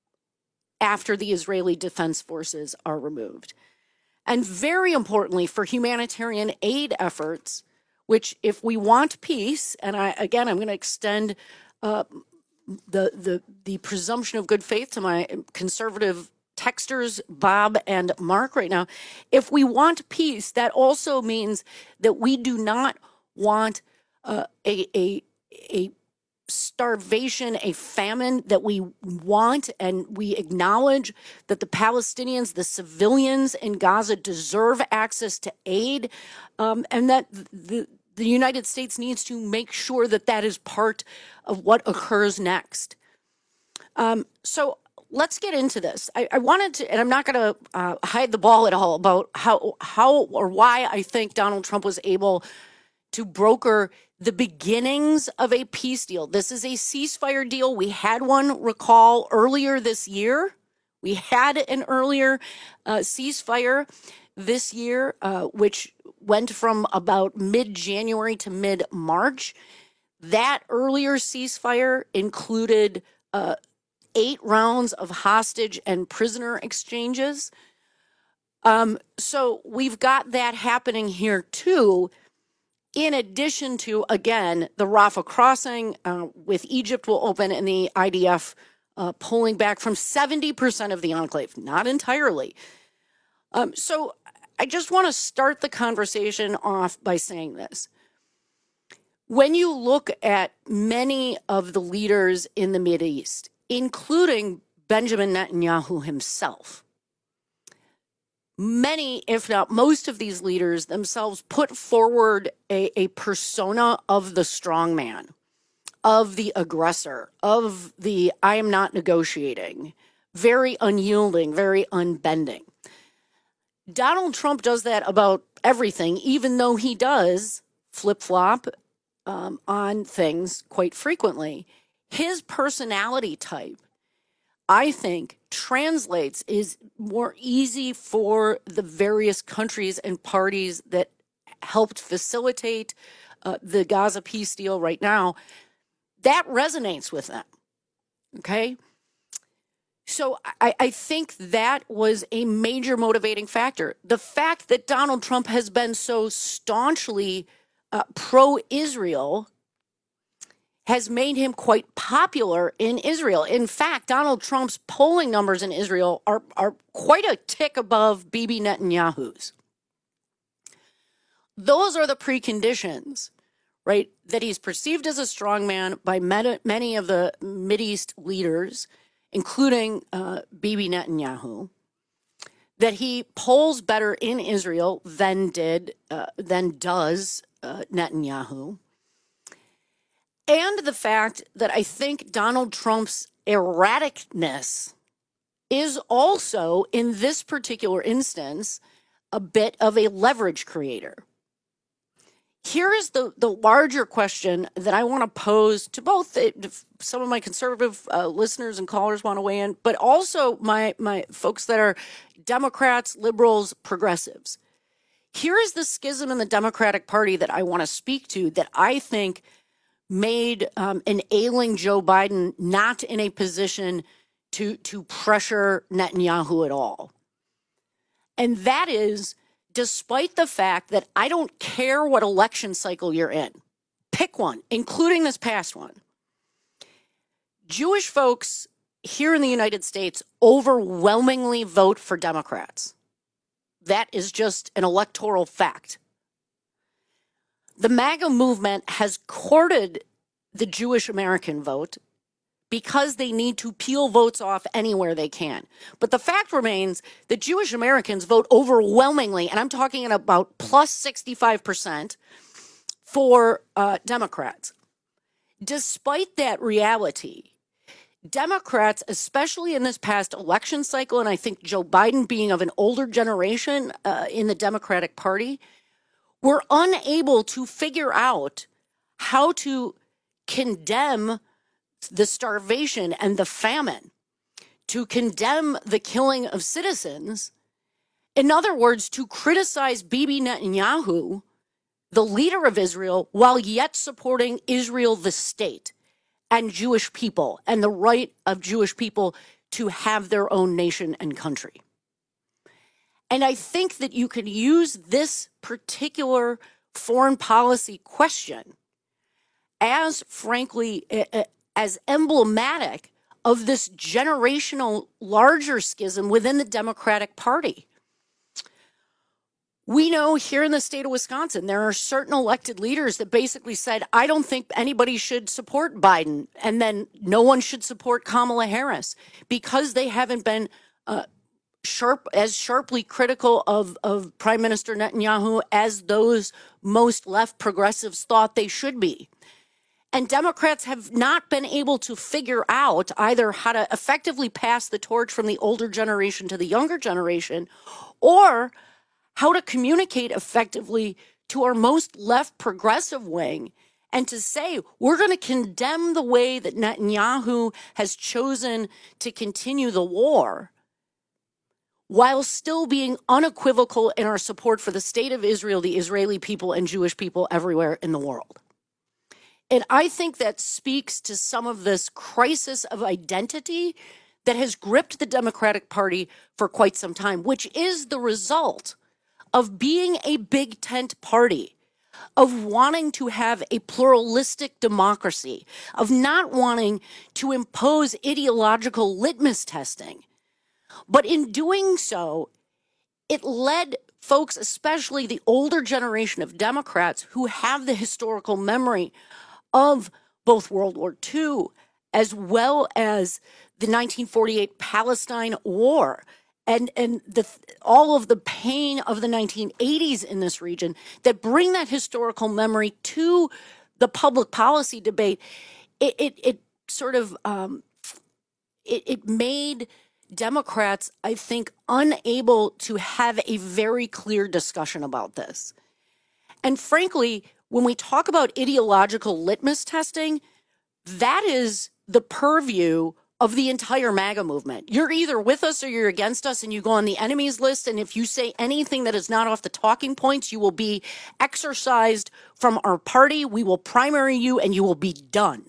after the Israeli Defense Forces are removed. And very importantly, for humanitarian aid efforts, which if we want peace, and I again, I'm going to extend uh, the, the, the presumption of good faith to my conservative texters, Bob and Mark right now. If we want peace, that also means that we do not want uh, a, a, a starvation, a famine, that we want, and we acknowledge that the Palestinians, the civilians in Gaza deserve access to aid, um, and that the, the United States needs to make sure that that is part of what occurs next. Um, so let's get into this. I, I wanted to, and I'm not going to uh, hide the ball at all about how, how or why I think Donald Trump was able to broker the beginnings of a peace deal. This is a ceasefire deal. We had one, recall, earlier this year. We had an earlier uh, ceasefire this year, uh, which went from about mid-January to mid-March. That earlier ceasefire included uh, eight rounds of hostage and prisoner exchanges. Um, so we've got that happening here too, in addition to, again, the Rafah crossing uh, with Egypt will open and the I D F uh, pulling back from seventy percent of the enclave, not entirely. Um, so I just want to start the conversation off by saying this. When you look at many of the leaders in the Mideast, including Benjamin Netanyahu himself, many, if not most of these leaders themselves put forward a, a persona of the strongman, of the aggressor, of the I am not negotiating, very unyielding, very unbending. Donald Trump does that about everything, even though he does flip-flop um, on things quite frequently. His personality type, I think, translates, is more easy for the various countries and parties that helped facilitate uh, the Gaza peace deal right now. That resonates with them, okay? So I, I think that was a major motivating factor. The fact that Donald Trump has been so staunchly uh, pro-Israel has made him quite popular in Israel. In fact, Donald Trump's polling numbers in Israel are, are quite a tick above Bibi Netanyahu's. Those are the preconditions, right, that he's perceived as a strongman by many, many of the Mideast leaders, including uh, Bibi Netanyahu, that he polls better in Israel than did, uh, than does uh, Netanyahu. And the fact that I think Donald Trump's erraticness is also, in this particular instance, a bit of a leverage creator. Here is the, the larger question that I want to pose to both if some of my conservative uh, listeners and callers want to weigh in, but also my, my folks that are Democrats, liberals, progressives. Here is the schism in the Democratic Party that I want to speak to that I think made um, an ailing Joe Biden not in a position to, to pressure Netanyahu at all. And that is, despite the fact that I don't care what election cycle you're in, pick one, including this past one. Jewish folks here in the United States overwhelmingly vote for Democrats. That is just an electoral fact. The MAGA movement has courted the Jewish American vote because they need to peel votes off anywhere they can. But the fact remains that Jewish Americans vote overwhelmingly, and I'm talking about plus sixty-five percent for uh, Democrats. Despite that reality, Democrats, especially in this past election cycle, and I think Joe Biden being of an older generation uh, in the Democratic Party, were unable to figure out how to condemn the starvation and the famine, to condemn the killing of citizens. In other words, to criticize Bibi Netanyahu, the leader of Israel, while yet supporting Israel, the state, and Jewish people, and the right of Jewish people to have their own nation and country. And I think that you could use this particular foreign policy question as, frankly, as emblematic of this generational larger schism within the Democratic Party. We know here in the state of Wisconsin, there are certain elected leaders that basically said, I don't think anybody should support Biden, and then no one should support Kamala Harris because they haven't been uh, sharp as sharply critical of, of Prime Minister Netanyahu as those most left progressives thought they should be. And Democrats have not been able to figure out either how to effectively pass the torch from the older generation to the younger generation, or how to communicate effectively to our most left progressive wing and to say, we're going to condemn the way that Netanyahu has chosen to continue the war, while still being unequivocal in our support for the state of Israel, the Israeli people, and Jewish people everywhere in the world. And I think that speaks to some of this crisis of identity that has gripped the Democratic Party for quite some time, which is the result of being a big tent party, of wanting to have a pluralistic democracy, of not wanting to impose ideological litmus testing. But in doing so, it led folks, especially the older generation of Democrats who have the historical memory of both World War Two as well as the nineteen forty-eight Palestine War and and the all of the pain of the nineteen eighties in this region, that bring that historical memory to the public policy debate. It it, it sort of um, it, it made Democrats, I think, unable to have a very clear discussion about this. And frankly, when we talk about ideological litmus testing, that is the purview of the entire MAGA movement. You're either with us or you're against us, and you go on the enemies list. And if you say anything that is not off the talking points, you will be exorcised from our party. We will primary you and you will be done.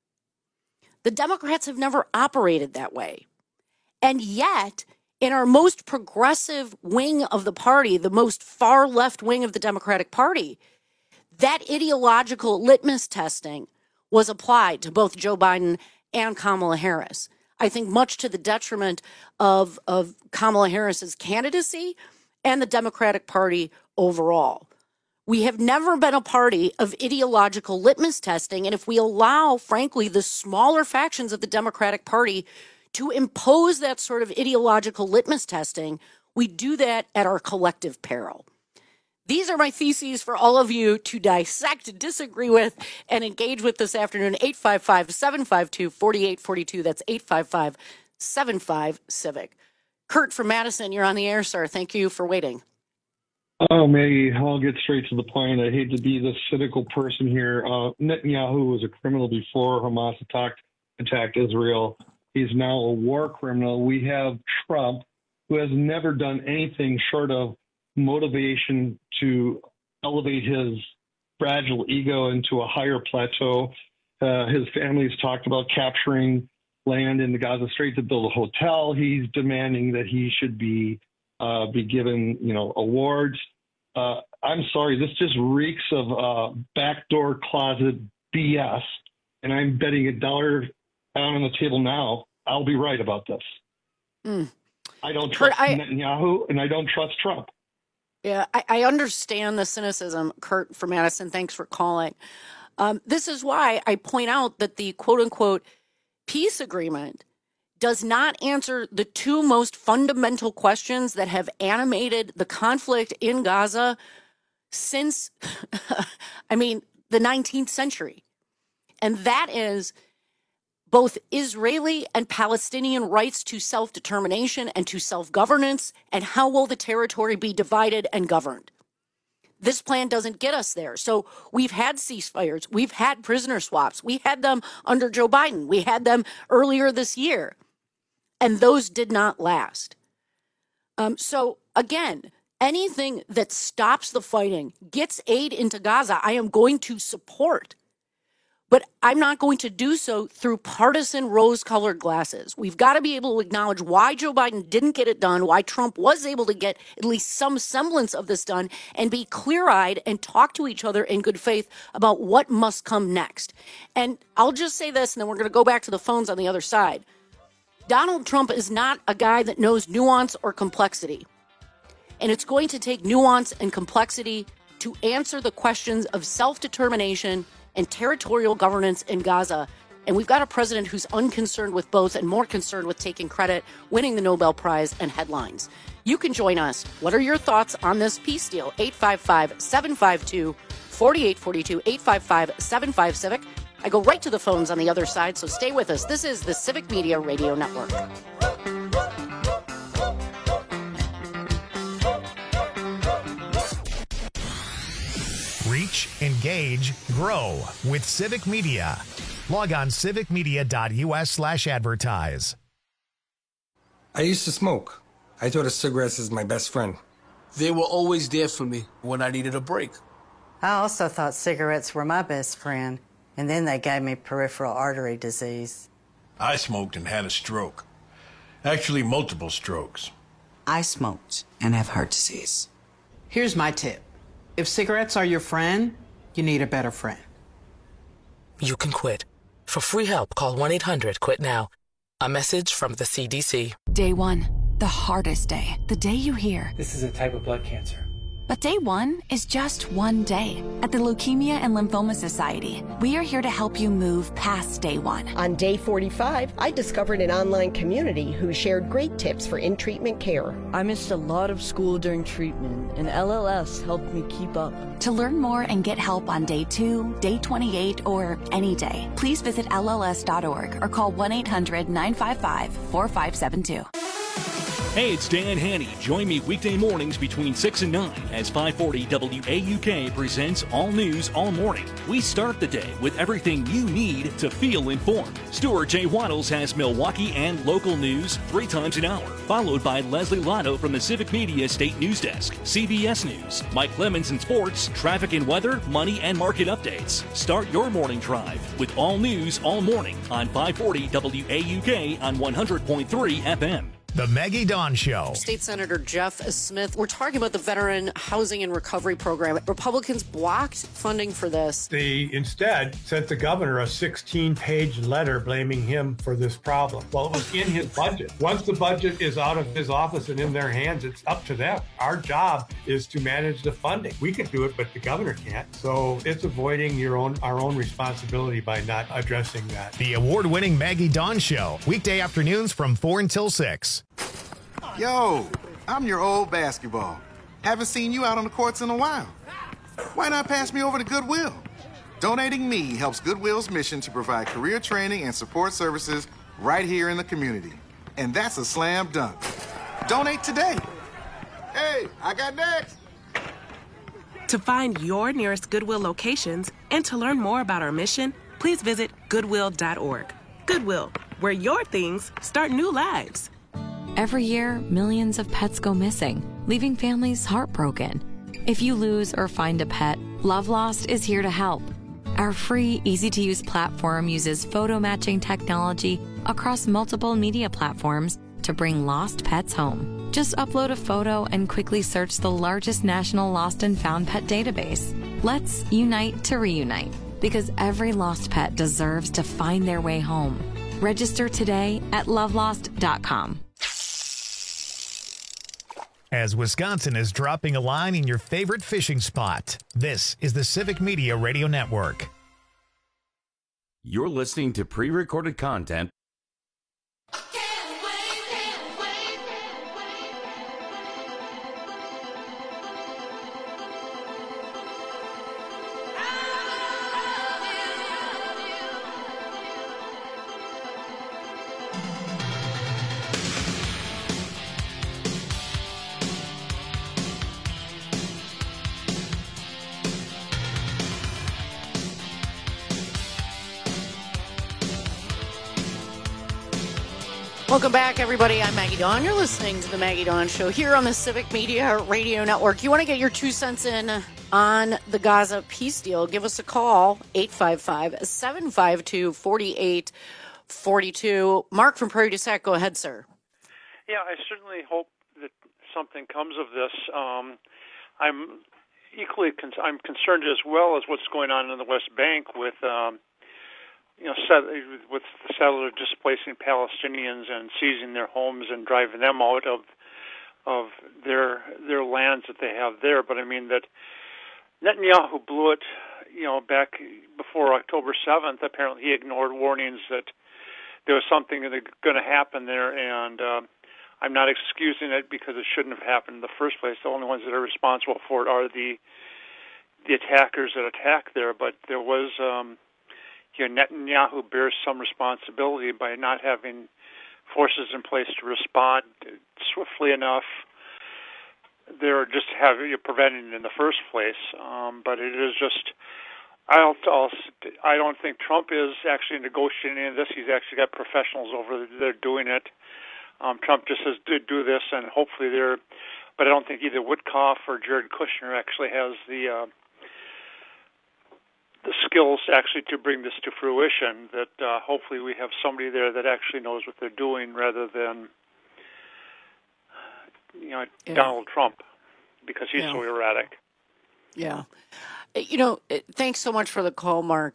The Democrats have never operated that way. And yet, in our most progressive wing of the party, the most far left wing of the Democratic Party, that ideological litmus testing was applied to both Joe Biden and Kamala Harris. I think much to the detriment of, of Kamala Harris's candidacy and the Democratic Party overall. We have never been a party of ideological litmus testing, and if we allow, frankly, the smaller factions of the Democratic Party to impose that sort of ideological litmus testing, we do that at our collective peril. These are my theses for all of you to dissect, disagree with, and engage with this afternoon. eight five five, seven five two, four eight four two. That's eight five five, seven five, civic. Kurt from Madison, you're on the air, sir. Thank you for waiting. Oh, Maggie, I'll get straight to the point. I hate to be the cynical person here. Uh, Netanyahu was a criminal before Hamas attacked, attacked Israel. He's now a war criminal. We have Trump, who has never done anything short of motivation to elevate his fragile ego into a higher plateau. Uh, his family's talked about capturing land in the Gaza Strait to build a hotel. He's demanding that he should be uh, be given, you know, awards. Uh, I'm sorry, this just reeks of uh, backdoor closet B S, and I'm betting a dollar out on the table now. I'll be right about this. Mm. I don't trust Kurt, I, Netanyahu, and I don't trust Trump. Yeah, I, I understand the cynicism, Kurt from Madison. Thanks for calling. Um, this is why I point out that the quote-unquote peace agreement does not answer the two most fundamental questions that have animated the conflict in Gaza since, I mean, the nineteenth century. And that is both Israeli and Palestinian rights to self-determination and to self-governance, and how will the territory be divided and governed. This plan doesn't get us there. So we've had ceasefires. We've had prisoner swaps. We had them under Joe Biden. We had them earlier this year. And those did not last. Um, so again, anything that stops the fighting, gets aid into Gaza, I am going to support. But I'm not going to do so through partisan rose-colored glasses. We've got to be able to acknowledge why Joe Biden didn't get it done, why Trump was able to get at least some semblance of this done, and be clear-eyed and talk to each other in good faith about what must come next. And I'll just say this, and then we're going to go back to the phones on the other side. Donald Trump is not a guy that knows nuance or complexity. And it's going to take nuance and complexity to answer the questions of self-determination and territorial governance in Gaza. And we've got a president who's unconcerned with both and more concerned with taking credit, winning the Nobel Prize, and headlines. You can join us. What are your thoughts on this peace deal? eight five five, seven five two, four eight four two, eight five five, seven five, civic. I go right to the phones on the other side, so stay with us. This is the Civic Media Radio Network. Reach, engage, grow with Civic Media. Log on civicmedia.us slash advertise. I used to smoke. I thought of cigarettes as my best friend. They were always there for me when I needed a break. I also thought cigarettes were my best friend. and then they gave me peripheral artery disease. I smoked and had a stroke. Actually, multiple strokes. I smoked and have heart disease. Here's my tip. If cigarettes are your friend, you need a better friend. You can quit. For free help, call one eight hundred quit now. A message from the C D C. Day one, the hardest day. The day you hear, this is a type of blood cancer. But day one is just one day. At the Leukemia and Lymphoma Society, we are here to help you move past day one. On day forty-five, I discovered an online community who shared great tips for in-treatment care. I missed a lot of school during treatment, and L L S helped me keep up. To learn more and get help on day two, day twenty-eight, or any day, please visit L L S dot org or call one eight hundred nine five five four five seven two. Hey, it's Dan Haney. Join me weekday mornings between six and nine as five forty W A U K presents All News All Morning. We start the day with everything you need to feel informed. Stuart J. Waddles has Milwaukee and local news three times an hour, followed by Leslie Lotto from the Civic Media State News Desk, C B S News, Mike Lemons in sports, traffic and weather, money and market updates. Start your morning drive with All News All Morning on five forty W A U K on one hundred point three F M. The Maggie Dawn Show. State Senator Jeff Smith, we're talking about the Veteran Housing and Recovery Program. Republicans blocked funding for this. They instead sent the governor a sixteen-page letter blaming him for this problem. Well, it was in his budget. Once the budget is out of his office and in their hands, it's up to them. Our job is to manage the funding. We can do it, but the governor can't. So it's avoiding your own our own responsibility by not addressing that. The award-winning Maggie Dawn Show, weekday afternoons from four until six. Yo, I'm your old basketball. Haven't seen you out on the courts in a while. Why not pass me over to Goodwill? Donating me helps Goodwill's mission to provide career training and support services right here in the community. And that's a slam dunk. Donate today. Hey, I got next. To find your nearest Goodwill locations and to learn more about our mission, please visit goodwill dot org. Goodwill, where your things start new lives. Every year, millions of pets go missing, leaving families heartbroken. If you lose or find a pet, Love Lost is here to help. Our free, easy-to-use platform uses photo matching technology across multiple media platforms to bring lost pets home. Just upload a photo and quickly search the largest national lost and found pet database. Let's unite to reunite, because every lost pet deserves to find their way home. Register today at love lost dot com. As Wisconsin is dropping a line in your favorite fishing spot, this is the Civic Media Radio Network. You're listening to pre-recorded content. Welcome back, everybody. I'm Maggie Dawn. You're listening to the Maggie Dawn Show here on the Civic Media Radio Network. You want to get your two cents in on the Gaza peace deal? Give us a call, eight five five, seven five two, four eight four two. Mark from Prairie du Sac, go ahead, sir. Yeah, I certainly hope that something comes of this. Um, I'm equally con- I'm concerned as well as what's going on in the West Bank with um, you know, set, with the settler displacing Palestinians and seizing their homes and driving them out of of their their lands that they have there. But I mean that Netanyahu blew it, you know, back before October seventh. Apparently, he ignored warnings that there was something going to happen there, and uh, I'm not excusing it because it shouldn't have happened in the first place. The only ones that are responsible for it are the the attackers that attacked there. But there was. Um, You know, Netanyahu bears some responsibility by not having forces in place to respond swiftly enough. They're just having you preventing it in the first place. Um, but it is just, I don't, I don't think Trump is actually negotiating any of this. He's actually got professionals over there doing it. Um, Trump just says, do, do this, and hopefully they're, but I don't think either Woodcock or Jared Kushner actually has the, uh, the skills actually to bring this to fruition, that uh, hopefully we have somebody there that actually knows what they're doing rather than, you know, Yeah. Donald Trump, because he's Yeah. so erratic. Yeah. You know, thanks so much for the call, Mark.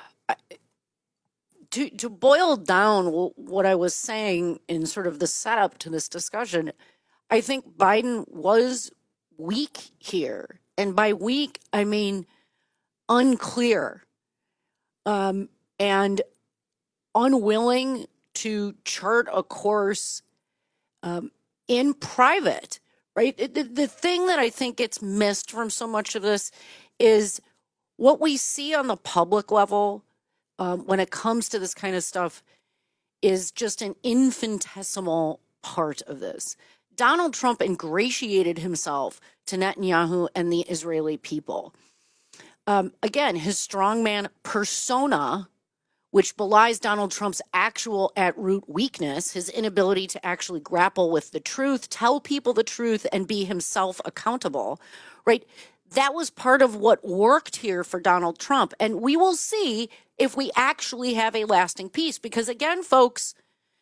To, to boil down what I was saying in sort of the setup to this discussion, I think Biden was weak here. And by weak, I mean unclear um, and unwilling to chart a course um, in private, right? The, the thing that I think gets missed from so much of this is what we see on the public level um, when it comes to this kind of stuff is just an infinitesimal part of this. Donald Trump ingratiated himself to Netanyahu and the Israeli people. Um, again, his strongman persona, which belies Donald Trump's actual at-root weakness, his inability to actually grapple with the truth, tell people the truth, and be himself accountable, right? That was part of what worked here for Donald Trump. And we will see if we actually have a lasting peace. Because again, folks,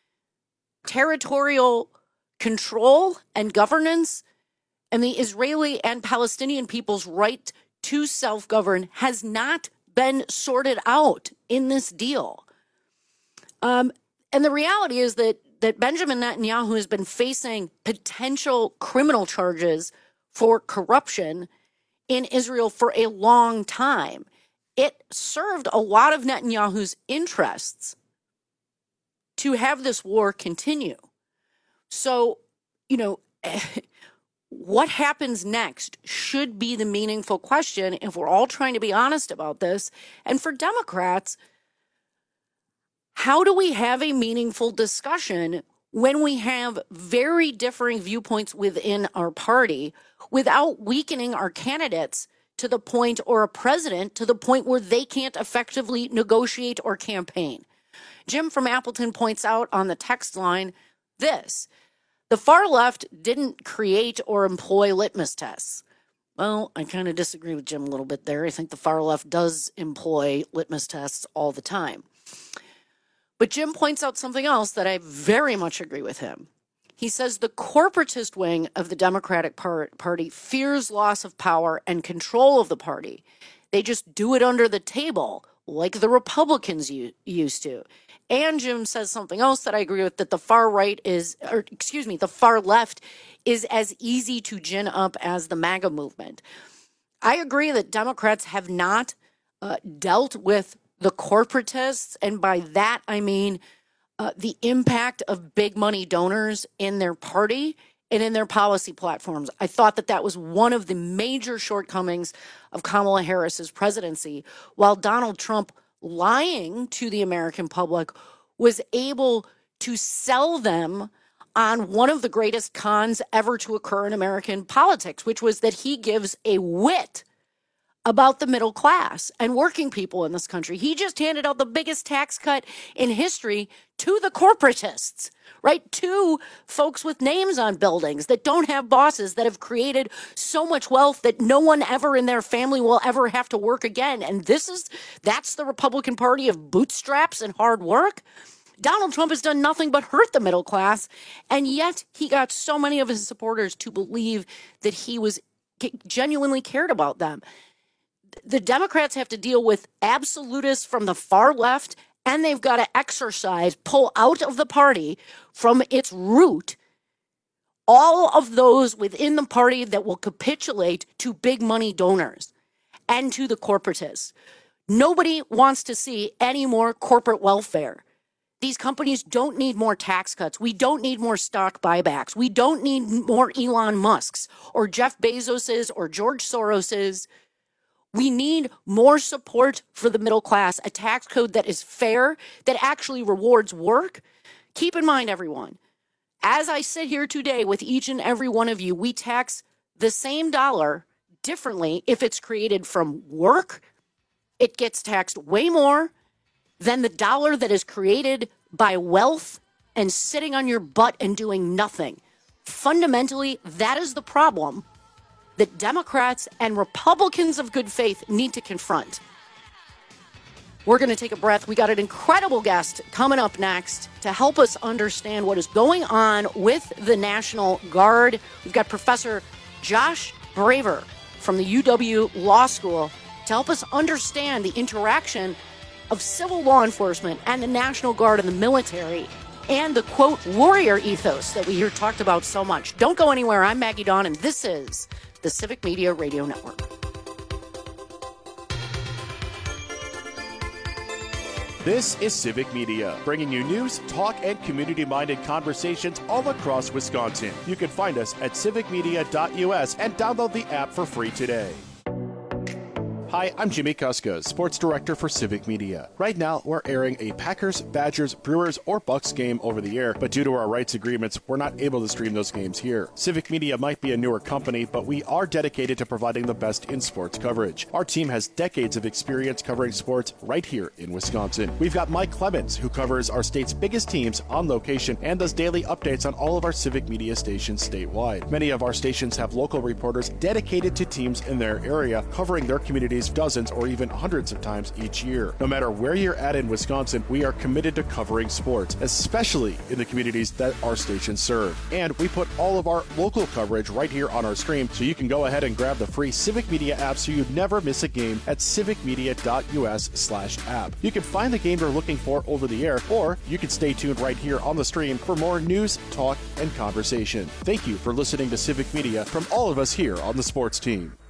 territorial control and governance and the Israeli and Palestinian people's right to self-govern has not been sorted out in this deal. Um, and the reality is that that Benjamin Netanyahu has been facing potential criminal charges for corruption in Israel for a long time. It served a lot of Netanyahu's interests to have this war continue. So, you know, what happens next should be the meaningful question if we're all trying to be honest about this. And for Democrats, how do we have a meaningful discussion when we have very differing viewpoints within our party without weakening our candidates to the point, or a president to the point where they can't effectively negotiate or campaign? Jim from Appleton points out on the text line this: the far left didn't create or employ litmus tests. Well, I kind of disagree with Jim a little bit there. I think the far left does employ litmus tests all the time. But Jim points out something else that I very much agree with him. He says the corporatist wing of the Democratic Party fears loss of power and control of the party. They just do it under the table like the Republicans used to. And Jim says something else that I agree with, that the far right is, or excuse me, the far left is as easy to gin up as the MAGA movement. I agree that Democrats have not uh, dealt with the corporatists, and by that I mean uh, the impact of big money donors in their party and in their policy platforms. I thought that that was one of the major shortcomings of Kamala Harris's presidency, while Donald Trump, lying to the American public, was able to sell them on one of the greatest cons ever to occur in American politics, which was that he gives a wit about the middle class and working people in this country. He just handed out the biggest tax cut in history to the corporatists, right? To folks with names on buildings that don't have bosses, that have created so much wealth that no one ever in their family will ever have to work again. And this is, that's the Republican Party of bootstraps and hard work. Donald Trump has done nothing but hurt the middle class, and yet he got so many of his supporters to believe that he was genuinely cared about them. The Democrats have to deal with absolutists from the far left, and they've got to exercise, pull out of the party from its root, all of those within the party that will capitulate to big money donors and to the corporatists. Nobody wants to see any more corporate welfare. These companies don't need more tax cuts. We don't need more stock buybacks. We don't need more Elon Musk's or Jeff Bezos's or George Soros's. We need more support for the middle class, a tax code that is fair, that actually rewards work. Keep in mind, everyone, as I sit here today with each and every one of you, we tax the same dollar differently. If it's created from work, it gets taxed way more than the dollar that is created by wealth and sitting on your butt and doing nothing. Fundamentally, that is the problem that Democrats and Republicans of good faith need to confront. We're going to take a breath. We got an incredible guest coming up next to help us understand what is going on with the National Guard. We've got Professor Josh Braver from the U W Law School to help us understand the interaction of civil law enforcement and the National Guard and the military and the, quote, warrior ethos that we hear talked about so much. Don't go anywhere. I'm Maggie Dawn, and this is the Civic Media Radio Network. This is Civic Media, bringing you news, talk, and community-minded conversations all across Wisconsin. You can find us at civic media dot U S and download the app for free today. Hi, I'm Jimmy Kuska, Sports Director for Civic Media. Right now, we're airing a Packers, Badgers, Brewers, or Bucks game over the air, but due to our rights agreements, we're not able to stream those games here. Civic Media might be a newer company, but we are dedicated to providing the best in sports coverage. Our team has decades of experience covering sports right here in Wisconsin. We've got Mike Clemens, who covers our state's biggest teams on location and does daily updates on all of our Civic Media stations statewide. Many of our stations have local reporters dedicated to teams in their area, covering their communities dozens or even hundreds of times each year. No matter where you're at in Wisconsin, we are committed to covering sports, especially in the communities that our stations serve. And we put all of our local coverage right here on our stream, so you can go ahead and grab the free Civic Media app so you never miss a game at civic media dot U S slash app. You can find the game you're looking for over the air, or you can stay tuned right here on the stream for more news, talk, and conversation. Thank you for listening to Civic Media from all of us here on the sports team.